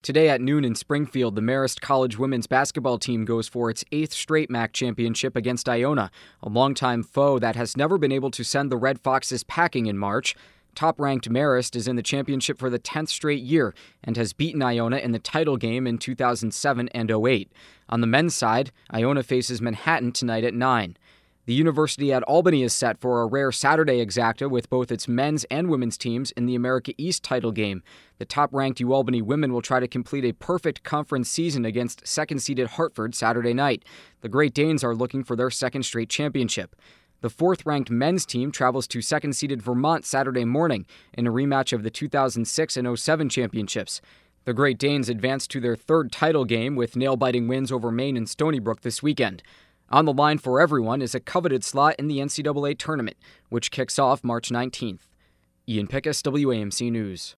Today at noon in Springfield, the Marist College women's basketball team goes for its 8th straight MAC championship against Iona, a longtime foe that has never been able to send the Red Foxes packing in March. Top-ranked Marist is in the championship for the 10th straight year and has beaten Iona in the title game in 2007 and 08. On the men's side, Iona faces Manhattan tonight at 9. The University at Albany is set for a rare Saturday exacta with both its men's and women's teams in the America East title game. The top-ranked UAlbany women will try to complete a perfect conference season against second-seeded Hartford Saturday night. The Great Danes are looking for their second straight championship. The fourth-ranked men's team travels to second-seeded Vermont Saturday morning in a rematch of the 2006 and 07 championships. The Great Danes advance to their third title game with nail-biting wins over Maine and Stony Brook this weekend. On the line for everyone is a coveted slot in the NCAA tournament, which kicks off March 19th. Ian Pickus, WAMC News.